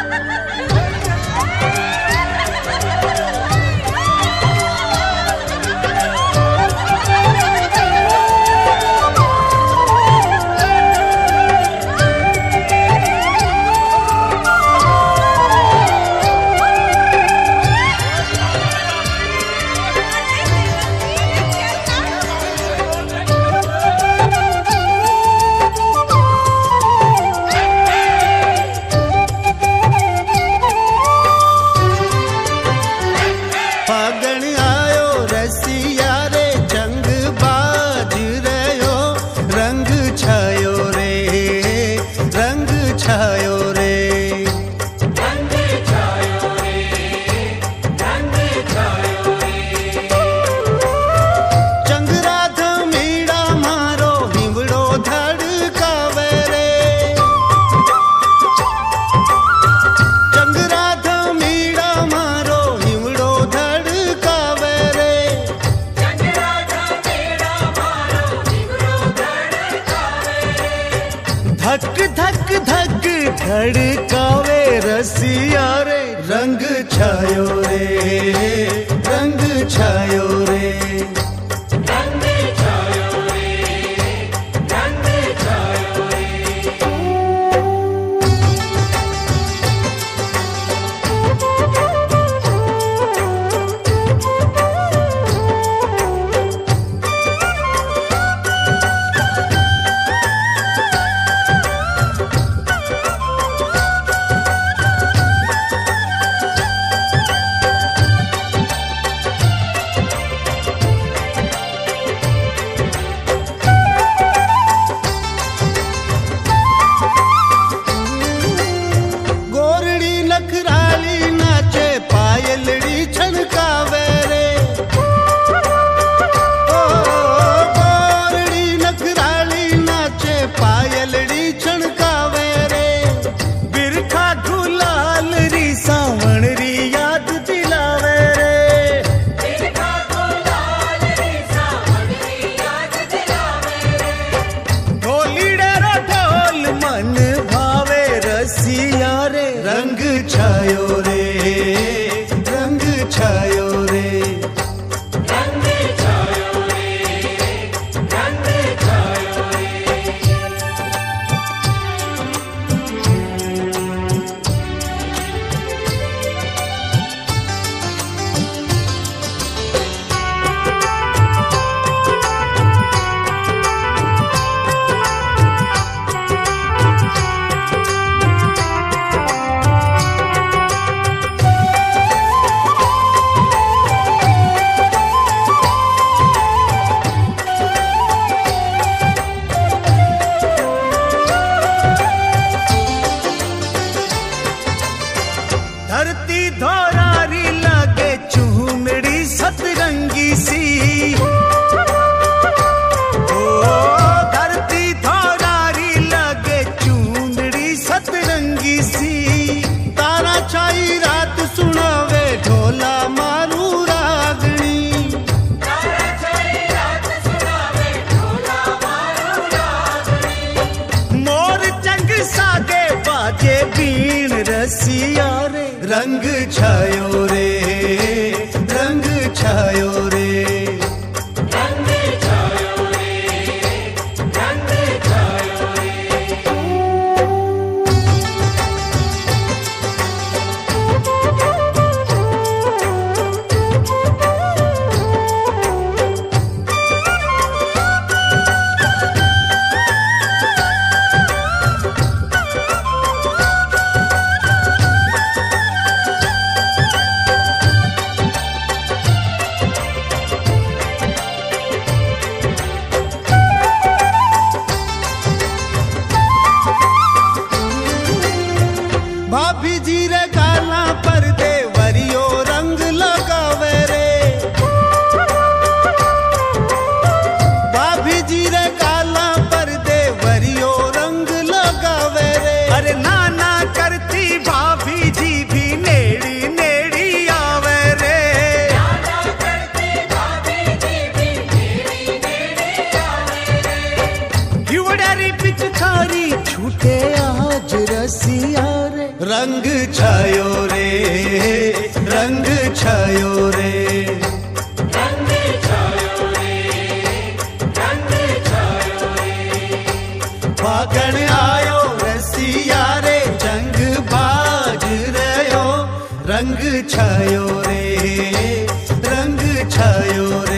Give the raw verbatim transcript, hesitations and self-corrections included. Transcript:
धक धक धक धड़कावे रसिया रे, रंग छायो रे, रंग छायो रे, रंग छायो रे, रंग छायो रे। रंग छायो रे, रंग छायो रे, रंग छायो रे, रंग छायो रे। धरती धोरारी लागे चूनड़ी सतरंगी सी, ओ धरती धोरारी लागे चूनड़ी सतरंगी सी। तारा छाई रात सुनावे ढोला मारू रागणी, तारा छाई रात सुनावे ढोला मारू रागणी। मोर चंग सागे बाजे बीन रसिया रे, रंग छायो रे, रंग छायो रे, रंग छायो रे, रंग छायो रे। भाभी जी रे गाला पर देवरियो रंग लगावे रे, भाभी जी रे गाला पर देवरियो रंग लगावे रे। अरे नाना करती भाभी जी भी नेड़ी नेड़ी आवे रे, नाना करती भाभी जी भी नेड़ी नेड़ी आवे रे। युवड़ारी पिचकारी छूटे आज रसिया रे, रंग छायो रे, रंग छायो रे, रंग छायो रे, रंग छायो रे। फागण आयो रसिया रे, जंग बाज रयो, रंग छायो रे, रंग छायो रे।